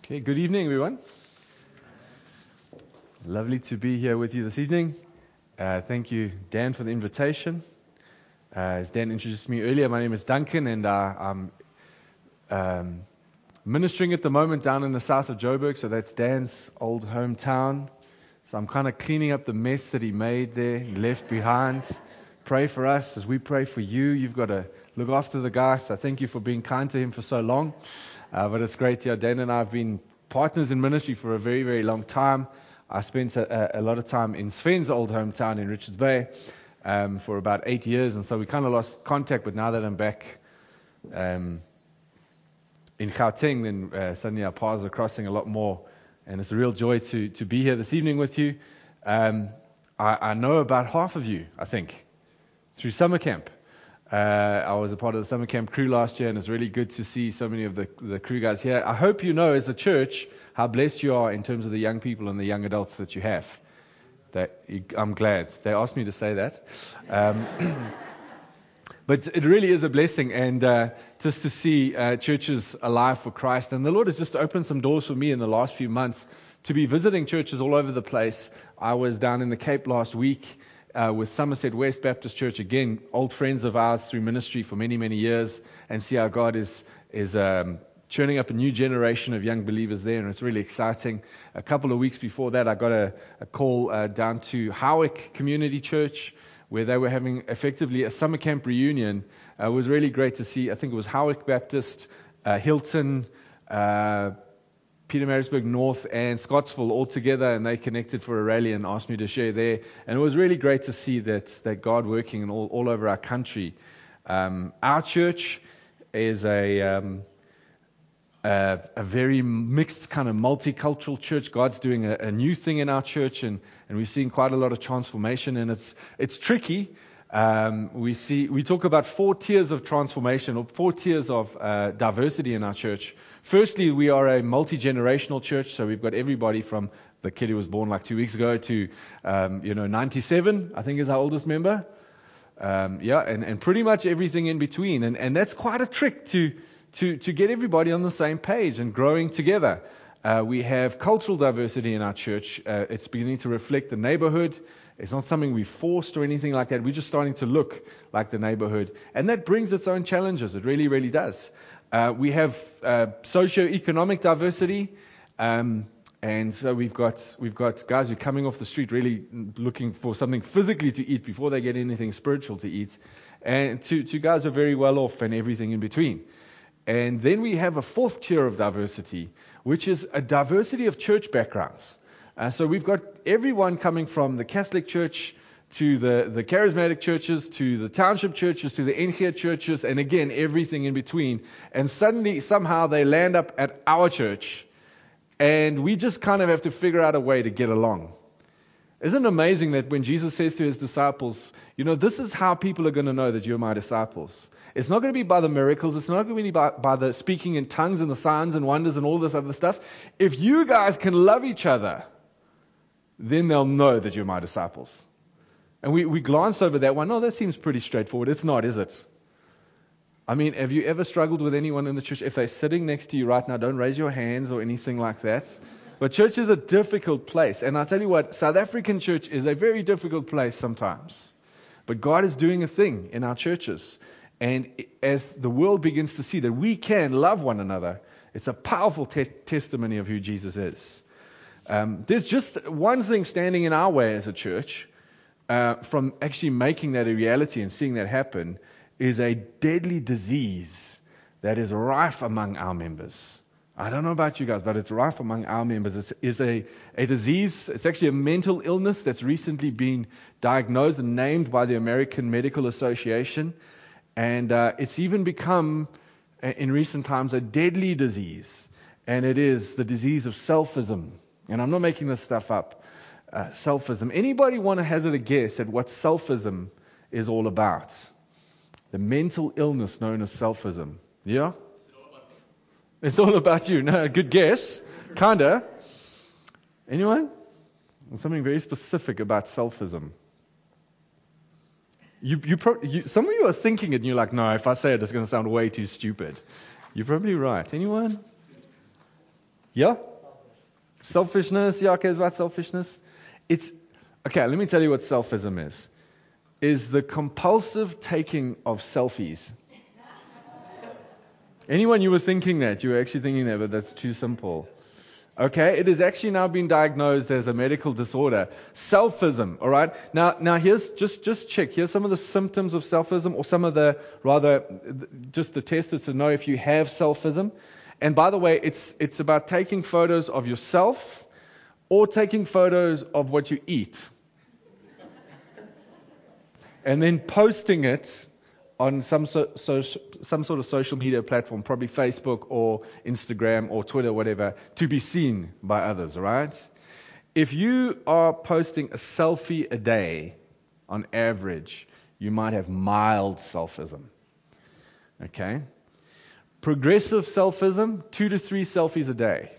Okay, good evening, everyone. Lovely to be here with you this evening. Thank you, Dan, for the invitation. As Dan introduced me earlier, my name is Duncan, and I'm ministering at the moment down in the south of Joburg, so that's Dan's old hometown. So I'm kind of cleaning up the mess that he made there, he left behind. Pray for us as we pray for you. You've got to look after the guy, so thank you for being kind to him for so long. But it's great. Yeah, Dan and I have been partners in ministry for a very, very long time. I spent a lot of time in Sven's old hometown in Richards Bay for about 8 years, and so we kind of lost contact. But now that I'm back in Gauteng, then suddenly our paths are crossing a lot more, and it's a real joy to be here this evening with you. I know about half of you, I think, through summer camp. I was a part of the summer camp crew last year, and it's really good to see so many of the crew guys here. I hope you know, as a church, how blessed you are in terms of the young people and the young adults that you have. I'm glad. They asked me to say that. But it really is a blessing, and just to see churches alive for Christ. And the Lord has just opened some doors for me in the last few months to be visiting churches all over the place. I was down in the Cape last week with Somerset West Baptist Church, again, old friends of ours through ministry for many, many years, and see how God is churning up a new generation of young believers there, and it's really exciting. A couple of weeks before that, I got a call down to Howick Community Church, where they were having effectively a summer camp reunion. It was really great to see. I think it was Howick Baptist, Hilton, Pietermaritzburg North, and Scottsville all together, and they connected for a rally and asked me to share there. And it was really great to see that God working in all over our country. Our church is a very mixed kind of multicultural church. God's doing a new thing in our church, and we're seeing quite a lot of transformation, and it's tricky. We talk about 4 tiers of transformation, or 4 tiers of diversity in our church. Firstly, we are a multi-generational church, so we've got everybody from the kid who was born like 2 weeks ago to 97, I think is our oldest member. And pretty much everything in between, and that's quite a trick to get everybody on the same page and growing together. We have cultural diversity in our church. It's beginning to reflect the neighborhood. It's not something we forced or anything like that. We're just starting to look like the neighborhood. And that brings its own challenges. It really, really does. We have socio-economic diversity. And so we've got guys who are coming off the street really looking for something physically to eat before they get anything spiritual to eat. And to guys who are very well off and everything in between. And then we have a 4th tier of diversity, which is a diversity of church backgrounds. So we've got everyone coming from the Catholic Church to the charismatic churches, to the township churches, to the NG churches, and again, everything in between. And suddenly, somehow, they land up at our church, and we just kind of have to figure out a way to get along. Isn't it amazing that when Jesus says to his disciples, this is how people are going to know that you're my disciples. It's not going to be by the miracles. It's not going to be by the speaking in tongues and the signs and wonders and all this other stuff. If you guys can love each other, then they'll know that you're my disciples. And we glance over that one. Oh, that seems pretty straightforward. It's not, is it? I mean, have you ever struggled with anyone in the church? If they're sitting next to you right now, don't raise your hands or anything like that. But church is a difficult place. And I'll tell you what, South African church is a very difficult place sometimes. But God is doing a thing in our churches. And as the world begins to see that we can love one another, it's a powerful testimony of who Jesus is. There's just one thing standing in our way as a church from actually making that a reality and seeing that happen, is a deadly disease that is rife among our members. I don't know about you guys, but it's rife among our members. It's a disease. It's actually a mental illness that's recently been diagnosed and named by the American Medical Association. And it's even become, in recent times, a deadly disease. And it is the disease of selfism. And I'm not making this stuff up. Selfism. Anybody want to hazard a guess at what selfism is all about? The mental illness known as selfism. Yeah? It's all about you. No, good guess. Kinda. Anyone? Something very specific about selfism. Some of you are thinking it and you're like, no, if I say it, it's going to sound way too stupid. You're probably right. Anyone? Yeah? Selfishness. Yeah, okay, what selfishness? Okay, let me tell you what selfism is. Is the compulsive taking of selfies. Anyone you were thinking that, you were actually thinking that, but that's too simple. Okay, it has actually now been diagnosed as a medical disorder. Selfism, all right? Now here's, just check. Here's some of the symptoms of selfism, or some of just the testers to know if you have selfism. And by the way, it's about taking photos of yourself or taking photos of what you eat. And then posting it on some sort of social media platform, probably Facebook or Instagram or Twitter, whatever, to be seen by others, right? If you are posting a selfie a day, on average, you might have mild selfism. Okay? Progressive selfism, 2 to 3 selfies a day.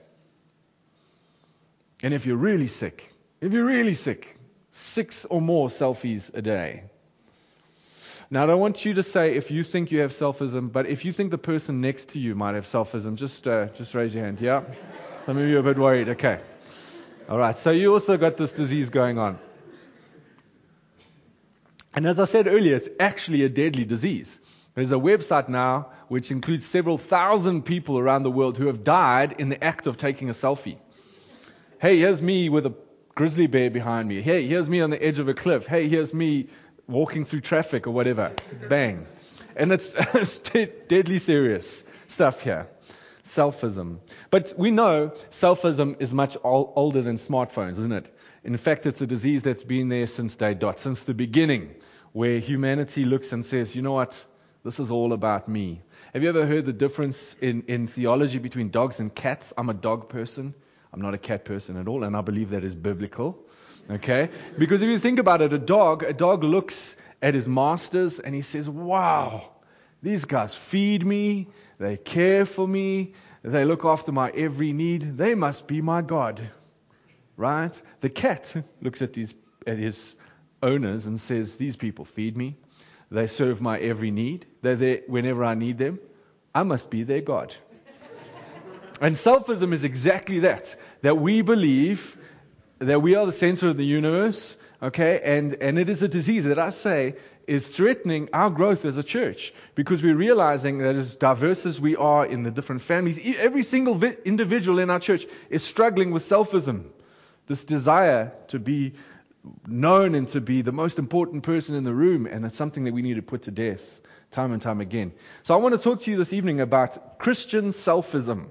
And if you're really sick, 6 or more selfies a day. Now, I don't want you to say if you think you have selfism, but if you think the person next to you might have selfism, just raise your hand. Yeah? Some of you are a bit worried. Okay. All right. So you also got this disease going on. And as I said earlier, it's actually a deadly disease. There's a website now which includes several thousand people around the world who have died in the act of taking a selfie. Hey, here's me with a grizzly bear behind me. Hey, here's me on the edge of a cliff. Hey, here's me walking through traffic or whatever. Bang. And it's deadly serious stuff here. Selfism. But we know selfism is much older than smartphones, isn't it? In fact, it's a disease that's been there since day dot, since the beginning, where humanity looks and says, you know what? This is all about me. Have you ever heard the difference in theology between dogs and cats? I'm a dog person. I'm not a cat person at all, and I believe that is biblical. Okay? Because if you think about it, a dog looks at his masters and he says, wow, these guys feed me, they care for me, they look after my every need, they must be my God. Right? The cat looks at his owners and says, these people feed me, they serve my every need, they're there whenever I need them, I must be their God. And selfism is exactly that we believe that we are the center of the universe, okay? And it is a disease that I say is threatening our growth as a church, because we're realizing that as diverse as we are in the different families, every single individual in our church is struggling with selfism, this desire to be known and to be the most important person in the room, and it's something that we need to put to death time and time again. So I want to talk to you this evening about Christian selfism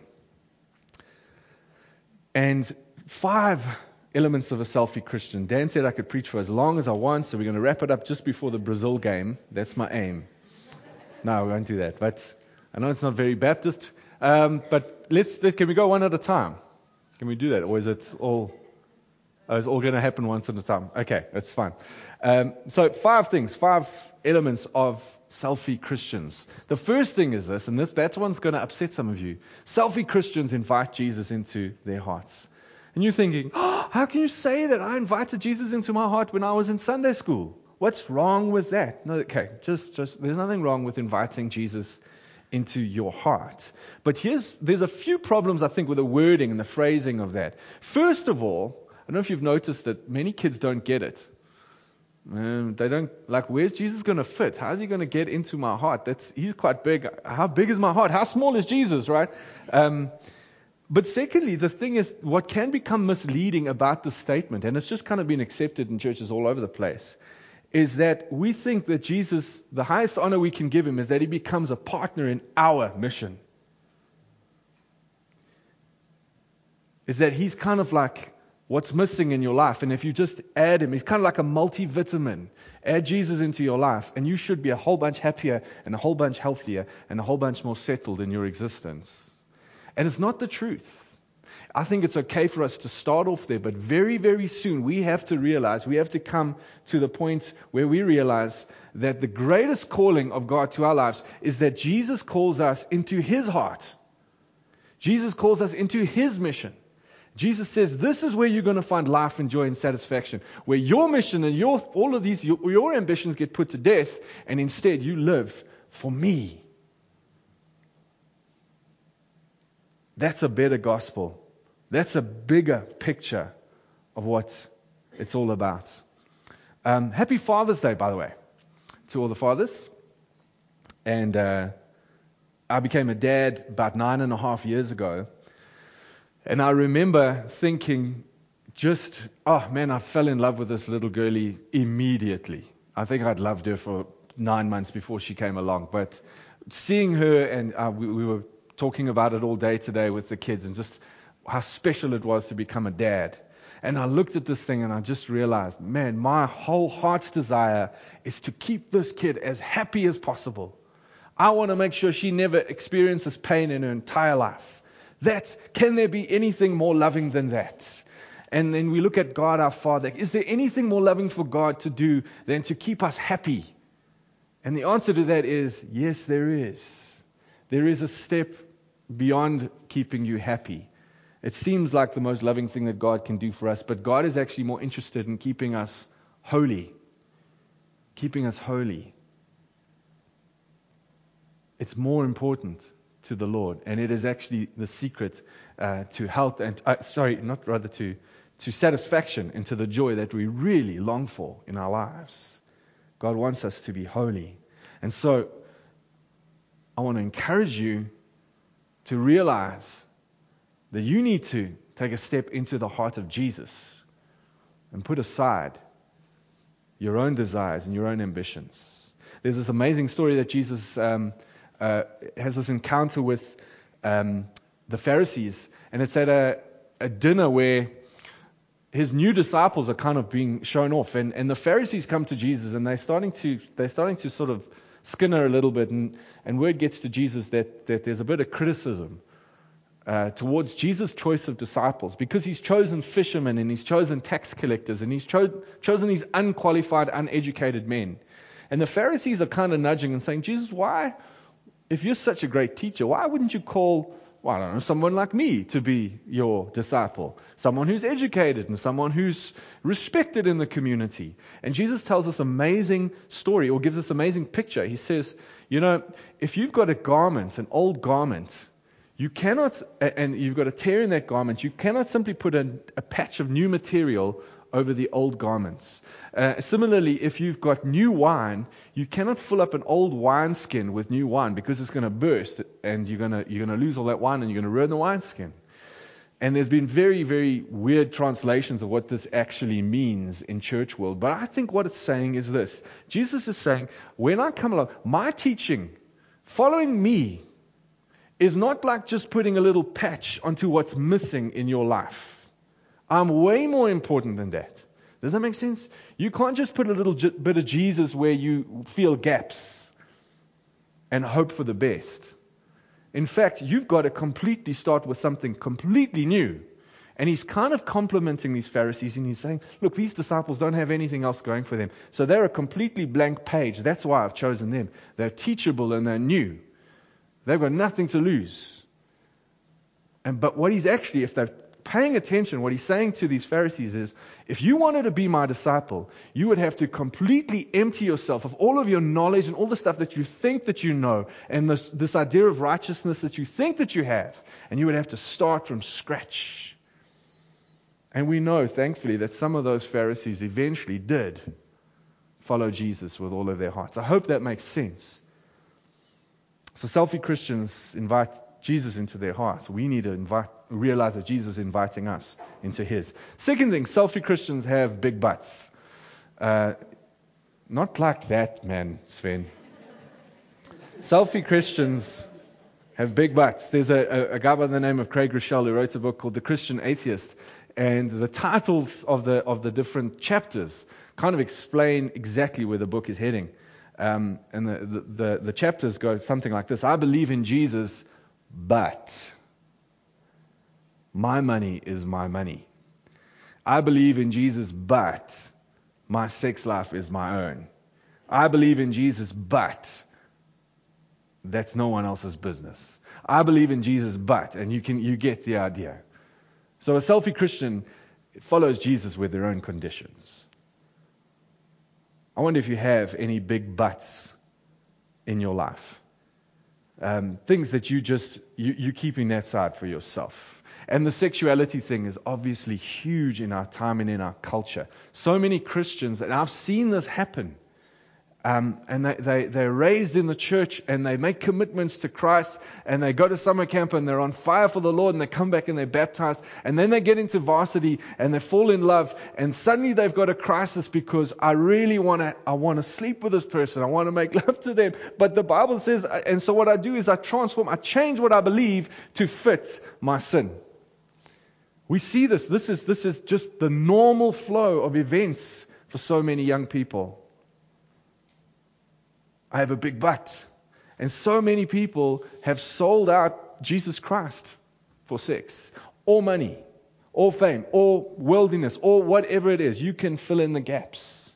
and 5 elements of a selfie Christian. Dan said I could preach for as long as I want, so we're going to wrap it up just before the Brazil game. That's my aim. No, we won't do that. But I know it's not very Baptist. But can we go one at a time? Can we do that? Or is it all going to happen once at a time? Okay, that's fine. So 5 elements of selfie Christians. The first thing is this, and that one's going to upset some of you. Selfie Christians invite Jesus into their hearts. And you're thinking, how can you say that? I invited Jesus into my heart when I was in Sunday school. What's wrong with that? No, okay, just there's nothing wrong with inviting Jesus into your heart. But there's a few problems, I think, with the wording and the phrasing of that. First of all, I don't know if you've noticed that many kids don't get it. They don't, where's Jesus going to fit? How's he going to get into my heart? He's quite big. How big is my heart? How small is Jesus, right? But secondly, the thing is, what can become misleading about this statement, and it's just kind of been accepted in churches all over the place, is that we think that Jesus, the highest honor we can give him is that he becomes a partner in our mission. Is that he's kind of like what's missing in your life. And if you just add him, he's kind of like a multivitamin. Add Jesus into your life, and you should be a whole bunch happier and a whole bunch healthier and a whole bunch more settled in your existence. And it's not the truth. I think it's okay for us to start off there, but very, very soon we have to come to the point where we realize that the greatest calling of God to our lives is that Jesus calls us into his heart. Jesus calls us into his mission. Jesus says, this is where you're going to find life and joy and satisfaction, where your mission and all of these, your ambitions get put to death, and instead you live for me. That's a better gospel. That's a bigger picture of what it's all about. Happy Father's Day, by the way, to all the fathers. And I became a dad about 9.5 years ago. And I remember thinking I fell in love with this little girlie immediately. I think I'd loved her for 9 months before she came along. But seeing her, and we were talking about it all day today with the kids, and just how special it was to become a dad. And I looked at this thing and I just realized, man, my whole heart's desire is to keep this kid as happy as possible. I want to make sure she never experiences pain in her entire life. Can there be anything more loving than that? And then we look at God our Father. Is there anything more loving for God to do than to keep us happy? And the answer to that is, yes, there is. There is a step beyond keeping you happy. It seems like the most loving thing that God can do for us, but God is actually more interested in keeping us holy. Keeping us holy. It's more important to the Lord, and it is actually the secret to health and to satisfaction and to the joy that we really long for in our lives. God wants us to be holy. And so I want to encourage you to realize that you need to take a step into the heart of Jesus and put aside your own desires and your own ambitions. There's this amazing story that Jesus has this encounter with the Pharisees, and it's at a dinner where his new disciples are kind of being shown off, and the Pharisees come to Jesus, and they're starting to sort of skinner a little bit, and word gets to Jesus that there's a bit of criticism towards Jesus' choice of disciples, because he's chosen fishermen and he's chosen tax collectors and he's chosen these unqualified, uneducated men. And the Pharisees are kind of nudging and saying, Jesus, why, if you're such a great teacher, why wouldn't you call, someone like me to be your disciple? Someone who's educated and someone who's respected in the community. And Jesus tells us amazing story, or gives us amazing picture. He says, if you've got a garment, an old garment, you cannot, and you've got a tear in that garment, you cannot simply put a patch of new material over the old garments. Similarly, if you've got new wine, you cannot fill up an old wineskin with new wine, because it's going to burst and you're going to lose all that wine and you're going to ruin the wineskin. And there's been very, very weird translations of what this actually means in church world. But I think what it's saying is this. Jesus is saying, when I come along, my teaching, following me, is not like just putting a little patch onto what's missing in your life. I'm way more important than that. Does that make sense? You can't just put a little bit of Jesus where you feel gaps and hope for the best. In fact, you've got to completely start with something completely new. And he's kind of complimenting these Pharisees, and he's saying, look, these disciples don't have anything else going for them. So they're a completely blank page. That's why I've chosen them. They're teachable and they're new. They've got nothing to lose. But what he's actually, if they're paying attention, what he's saying to these Pharisees is, if you wanted to be my disciple, you would have to completely empty yourself of all of your knowledge and all the stuff that you think that you know, and this idea of righteousness that you think that you have, and you would have to start from scratch. And we know, thankfully, that some of those Pharisees eventually did follow Jesus with all of their hearts. I hope that makes sense. So selfie Christians invite Jesus into their hearts. We need to realize that Jesus is inviting us into his. Second thing, selfie Christians have big butts. Not like that, man, Sven. Selfie Christians have big butts. There's a guy by the name of Craig Rochelle who wrote a book called The Christian Atheist. And the titles of the different chapters kind of explain exactly where the book is heading. And the chapters go something like this. I believe in Jesus, but my money is my money. I believe in Jesus, but my sex life is my own. I believe in Jesus, but that's no one else's business. I believe in Jesus, but, and you get the idea. So a selfie Christian follows Jesus with their own conditions. I wonder if you have any big buts in your life. Things that you keeping that side for yourself. And the sexuality thing is obviously huge in our time and in our culture. So many Christians, and I've seen this happen, and they're raised in the church and they make commitments to Christ and they go to summer camp and they're on fire for the Lord and they come back and they're baptized and then they get into varsity and they fall in love and suddenly they've got a crisis because I want to sleep with this person. I want to make love to them. But the Bible says, and so what I do is I change what I believe to fit my sin. We see this. This is just the normal flow of events for so many young people. I have a big butt. And so many people have sold out Jesus Christ for sex, or money, or fame, or worldliness, or whatever it is. You can fill in the gaps.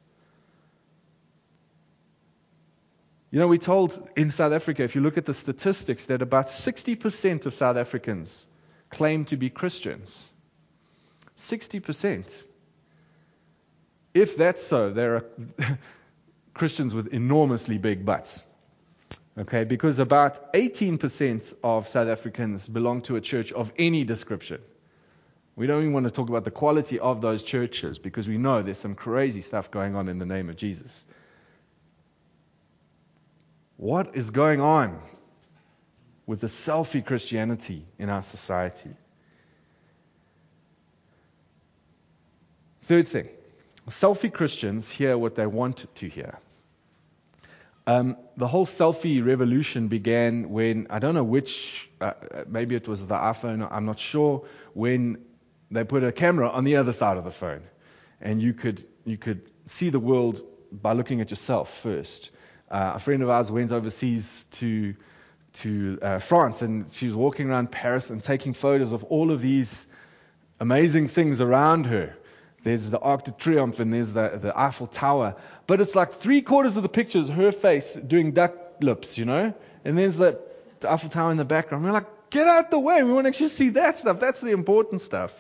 You know, we're told in South Africa, if you look at the statistics, that about 60% of South Africans claim to be Christians. 60%. If that's so, there are Christians with enormously big butts. Okay, because about 18% of South Africans belong to a church of any description. We don't even want to talk about the quality of those churches because we know there's some crazy stuff going on in the name of Jesus. What is going on with the selfie Christianity in our society? Third thing, selfie Christians hear what they want to hear. The whole selfie revolution began when, I don't know which, maybe it was the iPhone, I'm not sure, when they put a camera on the other side of the phone. And you could see the world by looking at yourself first. A friend of ours went overseas to France, and she was walking around Paris and taking photos of all of these amazing things around her. There's the Arc de Triomphe and there's the Eiffel Tower. But it's like 3/4 of the pictures, her face doing duck lips, you know? And there's the Eiffel Tower in the background. We're like, get out the way. We want to actually see that stuff. That's the important stuff.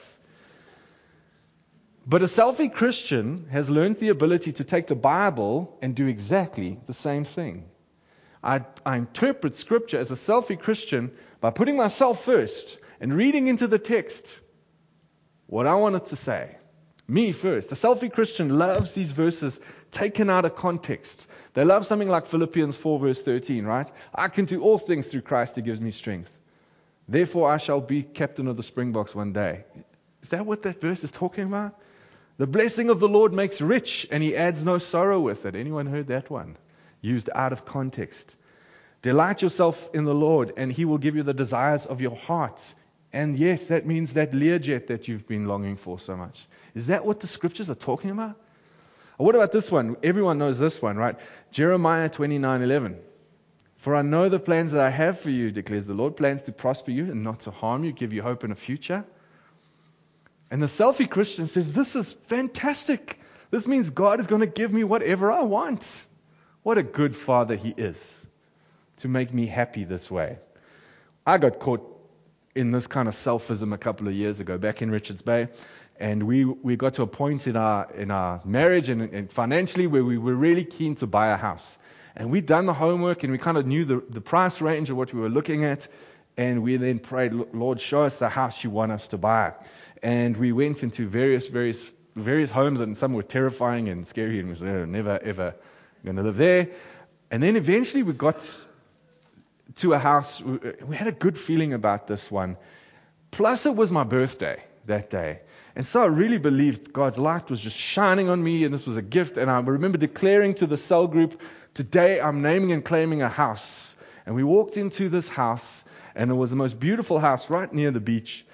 But a selfie Christian has learned the ability to take the Bible and do exactly the same thing. I interpret Scripture as a selfie Christian by putting myself first and reading into the text what I want it to say. Me first. The selfie Christian loves these verses taken out of context. They love something like Philippians 4 verse 13, right? I can do all things through Christ who gives me strength. Therefore I shall be captain of the Springboks one day. Is that what that verse is talking about? The blessing of the Lord makes rich and he adds no sorrow with it. Anyone heard that one? Used out of context. Delight yourself in the Lord and he will give you the desires of your heart. And yes, that means that Learjet that you've been longing for so much. Is that what the scriptures are talking about? Or what about this one? Everyone knows this one, right? Jeremiah 29:11. For I know the plans that I have for you, declares the Lord, plans to prosper you and not to harm you, give you hope in a future. And the selfie Christian says, this is fantastic. This means God is going to give me whatever I want. What a good father he is to make me happy this way. I got caught in this kind of selfism a couple of years ago back in Richards Bay. And we got to a point in our marriage and financially where we were really keen to buy a house. And we'd done the homework and we kind of knew the price range of what we were looking at. And we then prayed, Lord, show us the house you want us to buy. And we went into various homes, and some were terrifying and scary, and we said, never, ever going to live there. And then eventually we got to a house. We had a good feeling about this one. Plus it was my birthday that day. And so I really believed God's light was just shining on me, and this was a gift. And I remember declaring to the cell group, today I'm naming and claiming a house. And we walked into this house, and it was the most beautiful house right near the beach.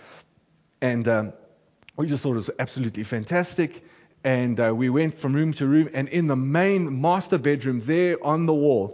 And we just thought it was absolutely fantastic. And we went from room to room, and in the main master bedroom there on the wall,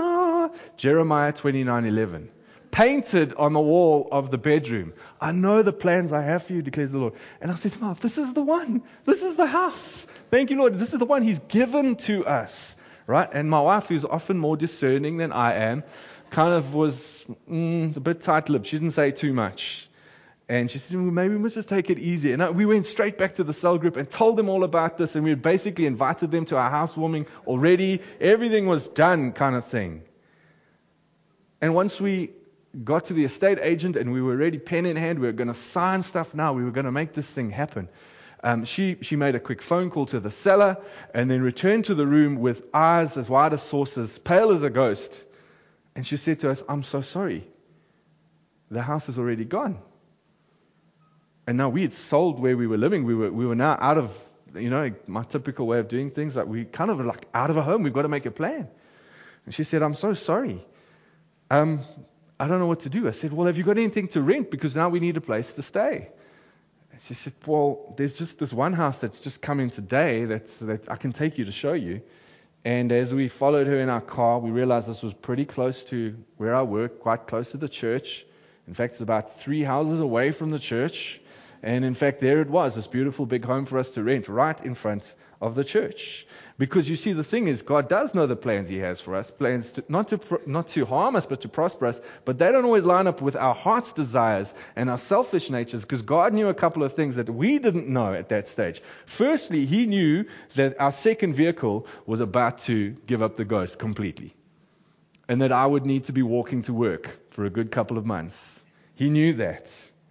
Jeremiah 29:11. Painted on the wall of the bedroom. I know the plans I have for you, declares the Lord. And I said to Mark, this is the one. This is the house. Thank you, Lord. This is the one He's given to us. Right? And my wife, who's often more discerning than I am, kind of was a bit tight-lipped. She didn't say too much. And she said, well, maybe we must just take it easy. And we went straight back to the cell group and told them all about this. And we basically invited them to our housewarming already. Everything was done kind of thing. And once we got to the estate agent, and we were ready, pen in hand. We were going to sign stuff now. We were going to make this thing happen. She made a quick phone call to the seller and then returned to the room with eyes as wide as saucers, pale as a ghost. And she said to us, "I'm so sorry. The house is already gone." And now we had sold where we were living. We were now out of, my typical way of doing things. Like we kind of like out of a home. We've got to make a plan. And she said, "I'm so sorry. I don't know what to do." I said, "Well, have you got anything to rent? Because now we need a place to stay." And she said, "Well, there's just this one house that's just come in today that I can take you to show you." And as we followed her in our car, we realized this was pretty close to where I work, quite close to the church. In fact, it's about 3 houses away from the church. And in fact, there it was, this beautiful big home for us to rent right in front of the church. Because you see, the thing is, God does know the plans He has for us, plans not to harm us, but to prosper us. But they don't always line up with our heart's desires and our selfish natures, because God knew a couple of things that we didn't know at that stage. Firstly, He knew that our second vehicle was about to give up the ghost completely, and that I would need to be walking to work for a good couple of months. He knew that.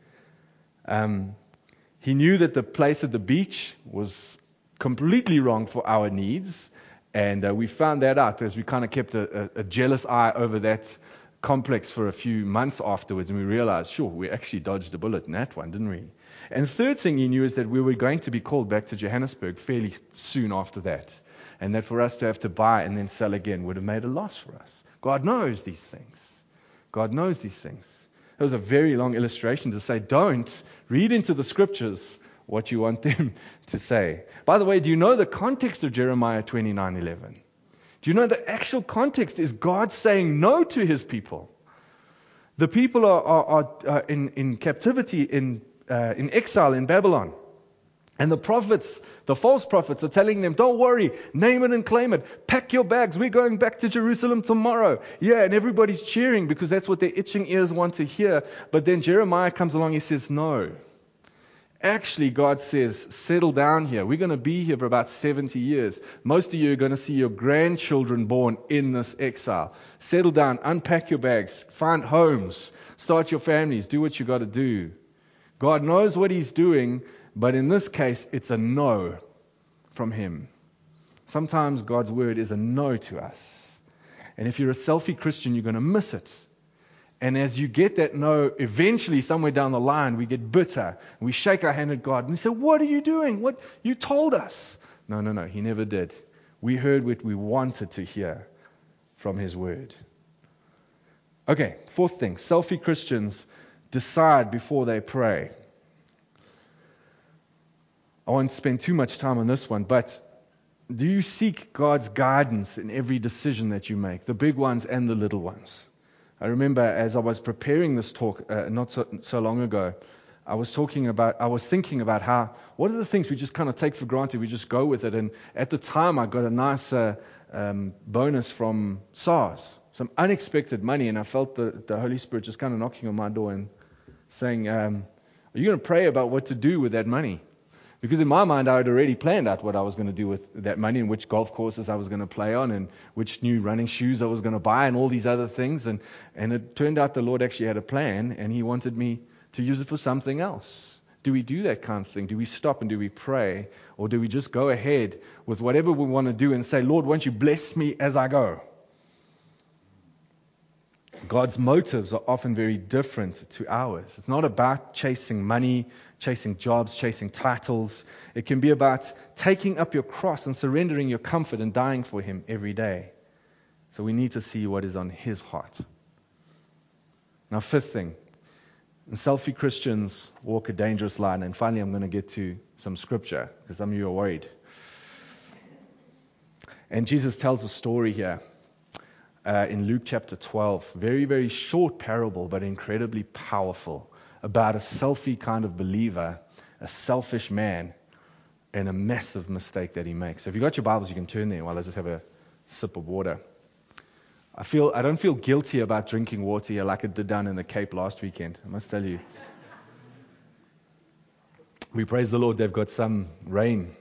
He knew that the place at the beach was completely wrong for our needs, and we found that out as we kind of kept a jealous eye over that complex for a few months afterwards, and we realized, sure, we actually dodged a bullet in that one, didn't we? And the third thing He knew is that we were going to be called back to Johannesburg fairly soon after that, and that for us to have to buy and then sell again would have made a loss for us. God knows these things. God knows these things. That was a very long illustration to say, don't read into the scriptures what you want them to say. By the way, do you know the context of Jeremiah 29:11? Do you know the actual context is God saying no to His people? The people are in captivity, in exile in Babylon. And the prophets, the false prophets, are telling them, "Don't worry, name it and claim it. Pack your bags, we're going back to Jerusalem tomorrow." Yeah, and everybody's cheering because that's what their itching ears want to hear. But then Jeremiah comes along, he says, "No. Actually, God says, settle down here. We're going to be here for about 70 years. Most of you are going to see your grandchildren born in this exile. Settle down, unpack your bags, find homes, start your families, do what you got to do." God knows what He's doing, but in this case, it's a no from Him. Sometimes God's word is a no to us. And if you're a selfie Christian, you're going to miss it. And as you get that no, eventually somewhere down the line, we get bitter. We shake our hand at God and we say, "What are you doing? What? You told us." No, He never did. We heard what we wanted to hear from His word. Okay, fourth thing. Selfie Christians decide before they pray. I won't spend too much time on this one, but do you seek God's guidance in every decision that you make, the big ones and the little ones? I remember as I was preparing this talk not so long ago, I was thinking about how, what are the things we just kind of take for granted, we just go with it. And at the time, I got a nice bonus from SARS, some unexpected money, and I felt the Holy Spirit just kind of knocking on my door and saying, "Are you going to pray about what to do with that money?" Because in my mind, I had already planned out what I was going to do with that money and which golf courses I was going to play on and which new running shoes I was going to buy and all these other things. And it turned out the Lord actually had a plan, and He wanted me to use it for something else. Do we do that kind of thing? Do we stop and do we pray? Or do we just go ahead with whatever we want to do and say, "Lord, won't you bless me as I go?" God's motives are often very different to ours. It's not about chasing money, chasing jobs, chasing titles. It can be about taking up your cross and surrendering your comfort and dying for Him every day. So we need to see what is on His heart. Now, fifth thing, selfie Christians walk a dangerous line. And finally, I'm going to get to some scripture because some of you are worried. And Jesus tells a story here. In Luke chapter 12, very, very short parable, but incredibly powerful, about a selfie kind of believer, a selfish man, and a massive mistake that he makes. So if you've got your Bibles, you can turn there while I just have a sip of water. I don't feel guilty about drinking water here like I did down in the Cape last weekend, I must tell you. We praise the Lord, they've got some rain.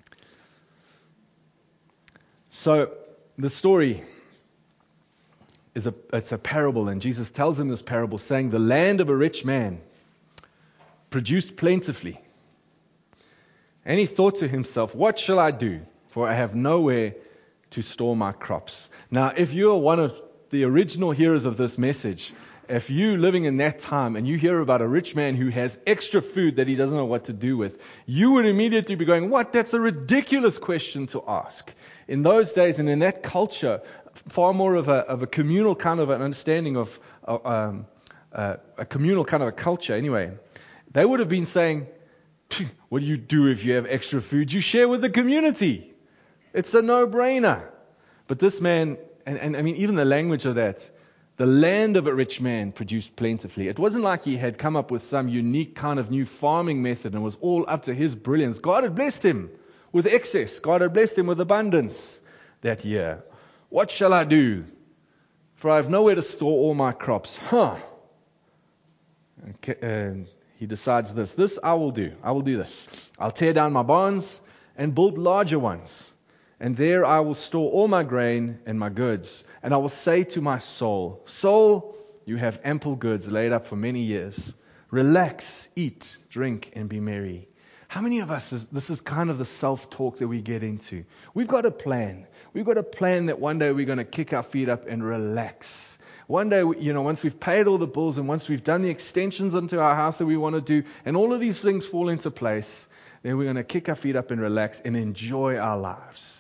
So, the story it's a parable, and Jesus tells him this parable, saying, the land of a rich man produced plentifully. And he thought to himself, what shall I do? For I have nowhere to store my crops. Now, if you're one of the original hearers of this message, if you're living in that time and you hear about a rich man who has extra food that he doesn't know what to do with, you would immediately be going, what? That's a ridiculous question to ask. In those days and in that culture, far more of a communal kind of an understanding of a communal kind of a culture anyway. They would have been saying, what do you do if you have extra food? You share with the community. It's a no-brainer. But this man, and I mean, even the language of that, the land of a rich man produced plentifully. It wasn't like he had come up with some unique kind of new farming method and was all up to his brilliance. God had blessed him with excess. God had blessed him with abundance that year. What shall I do? For I have nowhere to store all my crops. And he decides this I will do. I will do this. I'll tear down my barns and build larger ones. And there I will store all my grain and my goods. And I will say to my soul, soul, you have ample goods laid up for many years. Relax, eat, drink, and be merry. How many of us, this is kind of the self-talk that we get into. We've got a plan. We've got a plan that one day we're going to kick our feet up and relax. One day, once we've paid all the bills and once we've done the extensions onto our house that we want to do, and all of these things fall into place, then we're going to kick our feet up and relax and enjoy our lives.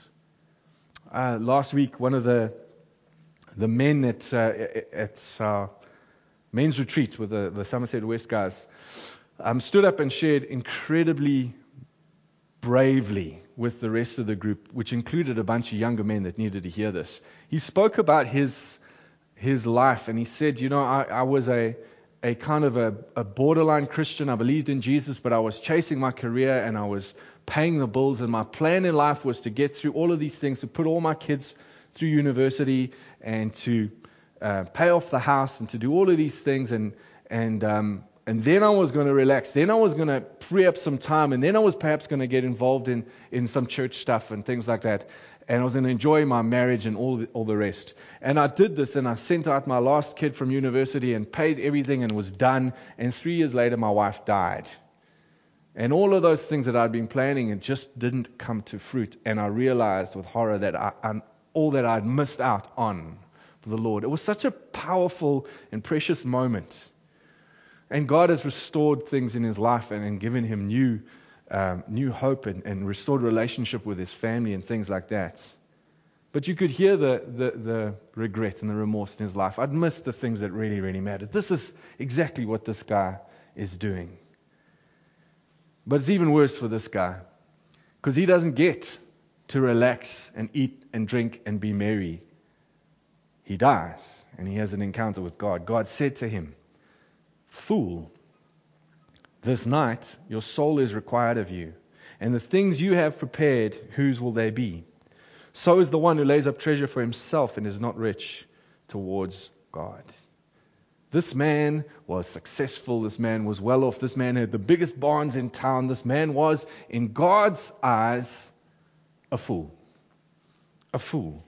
Last week, one of the men at men's retreat with the Somerset West guys stood up and shared incredibly bravely with the rest of the group, which included a bunch of younger men that needed to hear this. He spoke about his life, and he said, I was a kind of a borderline Christian. I believed in Jesus, but I was chasing my career and I was paying the bills, and my plan in life was to get through all of these things, to put all my kids through university and to pay off the house and to do all of these things, and then I was going to relax. Then I was going to free up some time, and then I was perhaps going to get involved in some church stuff and things like that. And I was going to enjoy my marriage and all the rest. And I did this, and I sent out my last kid from university and paid everything and was done. And 3 years later, my wife died. And all of those things that I'd been planning and just didn't come to fruit. And I realized with horror that all that I'd missed out on for the Lord. It was such a powerful and precious moment. And God has restored things in his life and given him new hope and restored relationship with his family and things like that. But you could hear the regret and the remorse in his life. I'd missed the things that really, really mattered. This is exactly what this guy is doing. But it's even worse for this guy, because he doesn't get to relax and eat and drink and be merry. He dies, and he has an encounter with God. God said to him, "Fool, this night your soul is required of you, and the things you have prepared, whose will they be? So is the one who lays up treasure for himself and is not rich towards God." This man was successful. This man was well off. This man had the biggest barns in town. This man was, in God's eyes, a fool. A fool.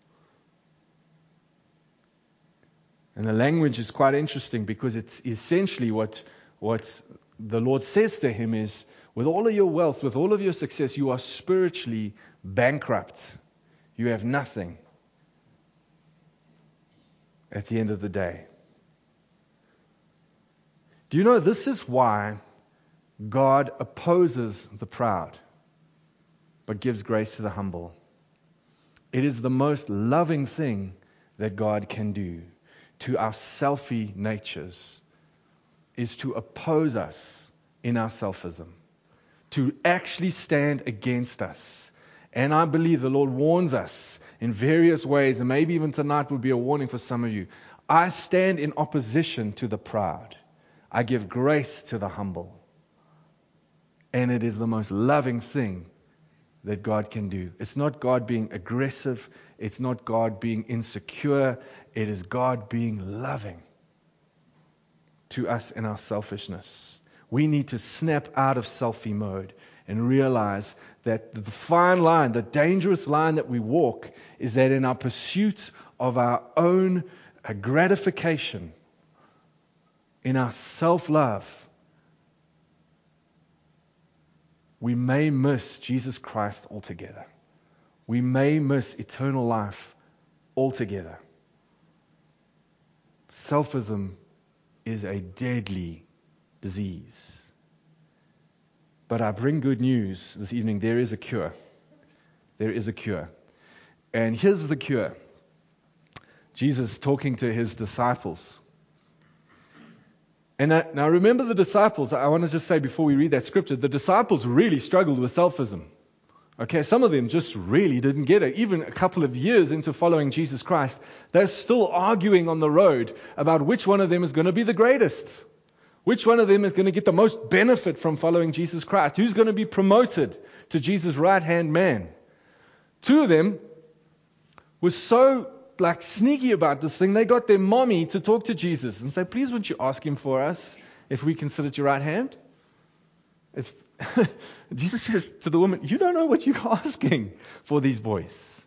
And the language is quite interesting, because it's essentially what the Lord says to him is, with all of your wealth, with all of your success, you are spiritually bankrupt. You have nothing at the end of the day. Do you know this is why God opposes the proud, but gives grace to the humble? It is the most loving thing that God can do to our selfie natures, is to oppose us in our selfism, to actually stand against us. And I believe the Lord warns us in various ways, and maybe even tonight would be a warning for some of you. I stand in opposition to the proud. I give grace to the humble. And it is the most loving thing that God can do. It's not God being aggressive. It's not God being insecure. It is God being loving to us in our selfishness. We need to snap out of selfie mode and realize that the fine line, the dangerous line that we walk, is that in our pursuit of our own a gratification in our self-love, we may miss Jesus Christ altogether. We may miss eternal life altogether. Selfism is a deadly disease. But I bring good news this evening. There is a cure. There is a cure. And here's the cure. Jesus talking to his disciples. And now remember the disciples. I want to just say before we read that scripture, the disciples really struggled with selfism. Okay, some of them just really didn't get it. Even a couple of years into following Jesus Christ, they're still arguing on the road about which one of them is going to be the greatest. Which one of them is going to get the most benefit from following Jesus Christ? Who's going to be promoted to Jesus' right-hand man? Two of them were so sneaky about this thing, they got their mommy to talk to Jesus and say, please would you ask him for us if we can sit at your right hand? If Jesus says to the woman, you don't know what you're asking for these boys.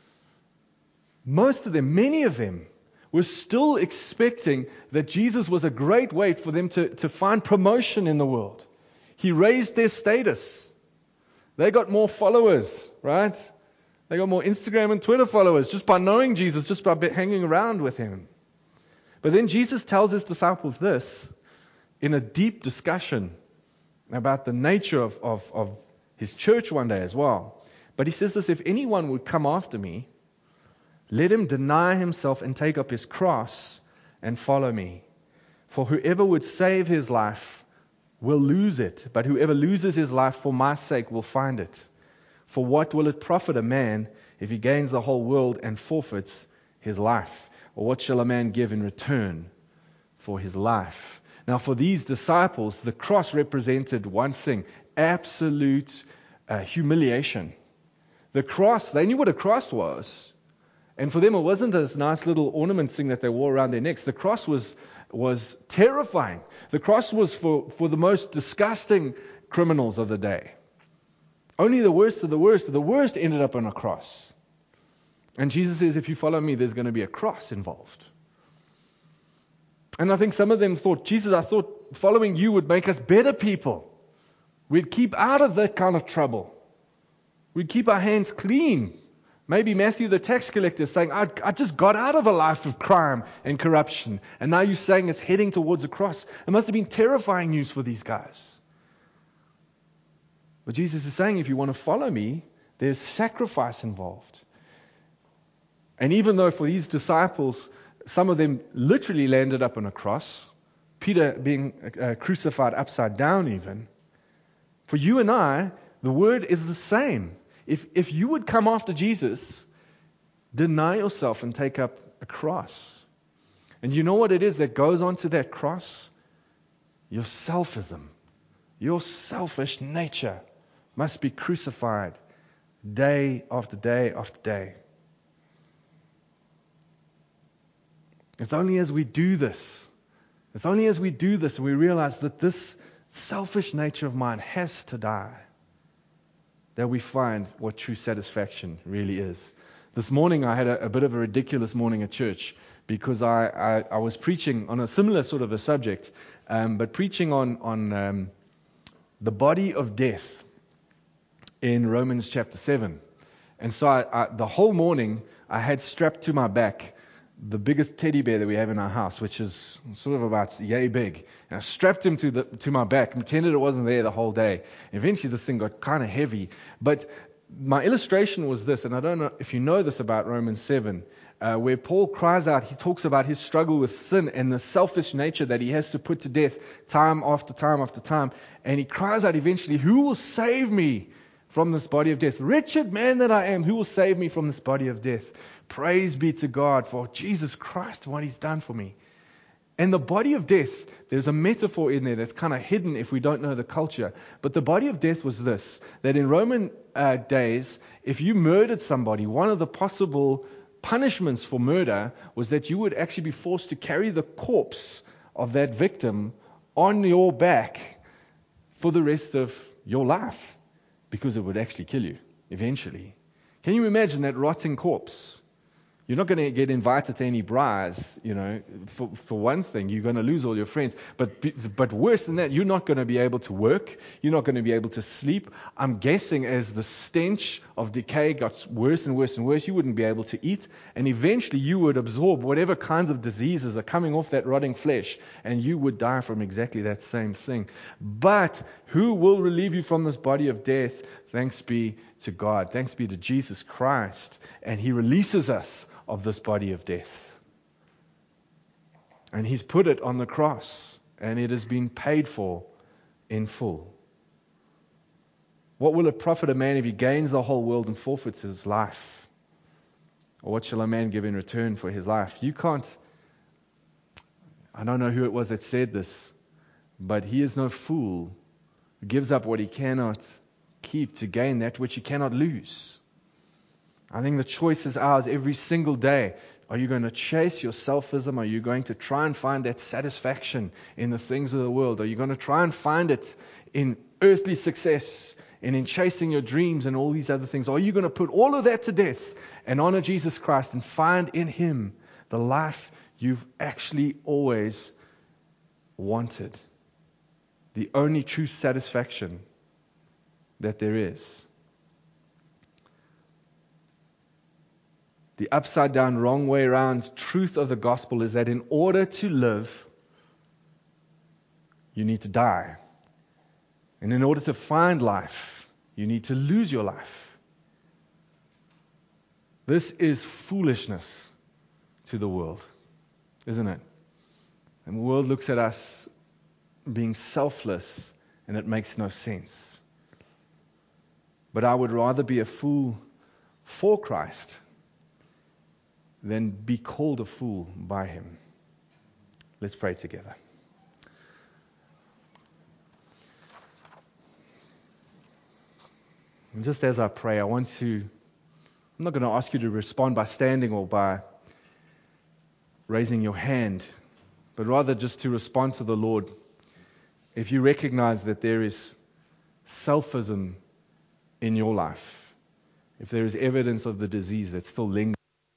Most of them, many of them, were still expecting that Jesus was a great way for them to find promotion in the world. He raised their status. They got more followers, right? They got more Instagram and Twitter followers just by knowing Jesus, just by hanging around with him. But then Jesus tells his disciples this in a deep discussion about the nature of his church one day as well. But he says this, if anyone would come after me, let him deny himself and take up his cross and follow me. For whoever would save his life will lose it, but whoever loses his life for my sake will find it. For what will it profit a man if he gains the whole world and forfeits his life? Or what shall a man give in return for his life? Now for these disciples, the cross represented one thing, absolute humiliation. The cross, they knew what a cross was. And for them, it wasn't this nice little ornament thing that they wore around their necks. The cross was terrifying. The cross was for the most disgusting criminals of the day. Only the worst of the worst ended up on a cross. And Jesus says, if you follow me, there's going to be a cross involved. And I think some of them thought, Jesus, I thought following you would make us better people. We'd keep out of that kind of trouble. We'd keep our hands clean. Maybe Matthew the tax collector is saying, I just got out of a life of crime and corruption. And now you're saying it's heading towards a cross. It must have been terrifying news for these guys. But Jesus is saying, if you want to follow me, there's sacrifice involved. And even though for these disciples, some of them literally landed up on a cross, Peter being crucified upside down even, for you and I, the word is the same. If you would come after Jesus, deny yourself and take up a cross. And you know what it is that goes onto that cross? Your selfism, your selfish nature must be crucified day after day after day. It's only as we do this, and we realize that this selfish nature of mine has to die, that we find what true satisfaction really is. This morning I had a bit of a ridiculous morning at church because I was preaching on a similar sort of a subject, but preaching on the body of death in Romans chapter 7. And so the whole morning I had strapped to my back the biggest teddy bear that we have in our house, which is sort of about yay big. And I strapped him to my back, pretended it wasn't there the whole day. Eventually this thing got kind of heavy. But my illustration was this, and I don't know if you know this about Romans 7, where Paul cries out, he talks about his struggle with sin and the selfish nature that he has to put to death time after time after time. And he cries out eventually, who will save me from this body of death? Wretched man that I am, who will save me from this body of death? Praise be to God for Jesus Christ, what he's done for me. And the body of death, there's a metaphor in there that's kind of hidden if we don't know the culture. But the body of death was this, that in Roman days, if you murdered somebody, one of the possible punishments for murder was that you would actually be forced to carry the corpse of that victim on your back for the rest of your life, because it would actually kill you eventually. Can you imagine that rotting corpse? You're not going to get invited to any braais, for one thing. You're going to lose all your friends. But worse than that, you're not going to be able to work. You're not going to be able to sleep. I'm guessing as the stench of decay got worse and worse and worse, you wouldn't be able to eat. And eventually you would absorb whatever kinds of diseases are coming off that rotting flesh. And you would die from exactly that same thing. But who will relieve you from this body of death? Thanks be to God. Thanks be to Jesus Christ. And He releases us of this body of death. And He's put it on the cross, and it has been paid for in full. What will it profit a man if he gains the whole world and forfeits his life? Or what shall a man give in return for his life? You can't, I don't know who it was that said this, but he is no fool who gives up what he cannot keep to gain that which he cannot lose. I think the choice is ours every single day. Are you going to chase your selfism? Are you going to try and find that satisfaction in the things of the world? Are you going to try and find it in earthly success and in chasing your dreams and all these other things? Are you going to put all of that to death and honor Jesus Christ and find in Him the life you've actually always wanted? The only true satisfaction that there is. The upside down, wrong way around truth of the gospel is that in order to live, you need to die. And in order to find life, you need to lose your life. This is foolishness to the world, isn't it? And the world looks at us being selfless, and it makes no sense. But I would rather be a fool for Christ than be called a fool by Him. Let's pray together. And just as I pray, I'm not going to ask you to respond by standing or by raising your hand, but rather just to respond to the Lord. If you recognize that there is selfism in your life, if there is evidence of the disease that still lingers,